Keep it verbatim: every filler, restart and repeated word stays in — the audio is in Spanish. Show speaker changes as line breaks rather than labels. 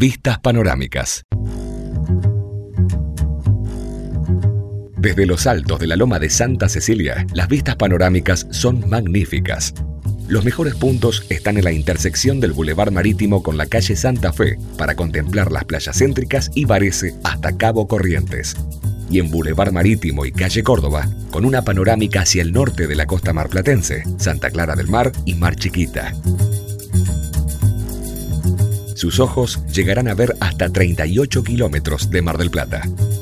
Vistas panorámicas. Desde los altos de la loma de Santa Cecilia, las vistas panorámicas son magníficas. Los mejores puntos están en la intersección del Boulevard Marítimo con la calle Santa Fe para contemplar las playas céntricas y Varese hasta Cabo Corrientes. Y en Boulevard Marítimo y calle Córdoba, con una panorámica hacia el norte de la costa marplatense, Santa Clara del Mar y Mar Chiquita. Sus ojos llegarán a ver hasta treinta y ocho kilómetros de Mar del Plata.